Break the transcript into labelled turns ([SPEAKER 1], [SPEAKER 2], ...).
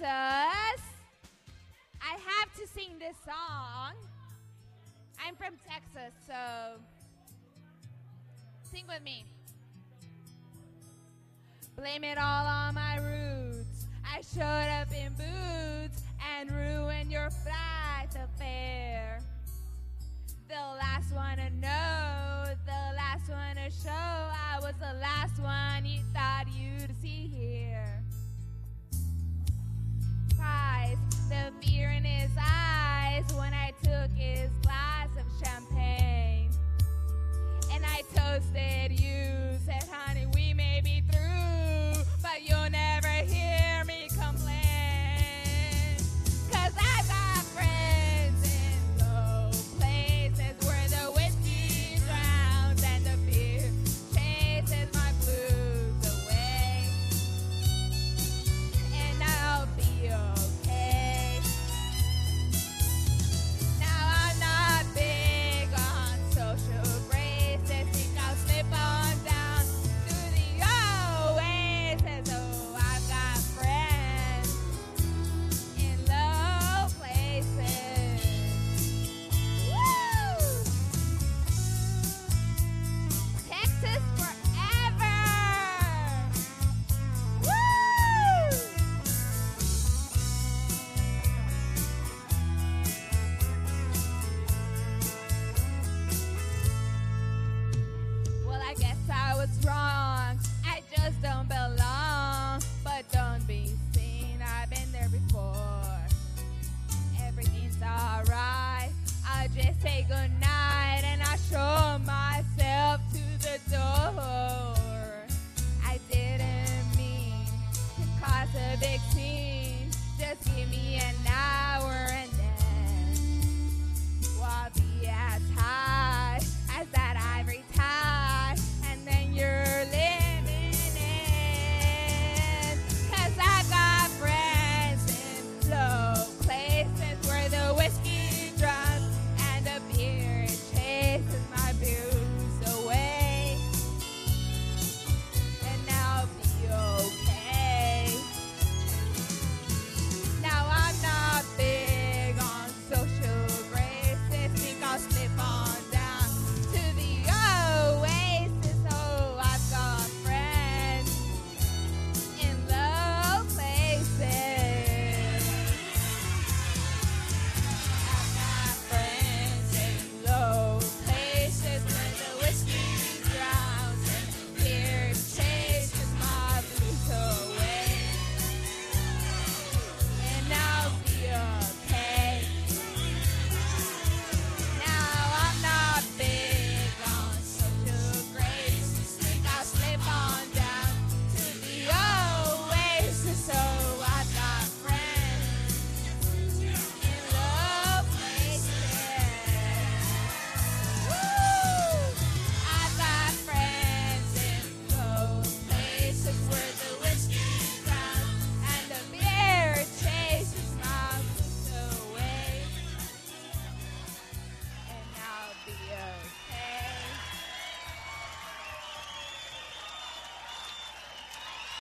[SPEAKER 1] Texas. I have to sing this song. I'm from Texas, so sing with me. Blame it all on my roots. I showed up in boots and ruined your flight affair. The last one to know, the last one to show. I was the last one you thought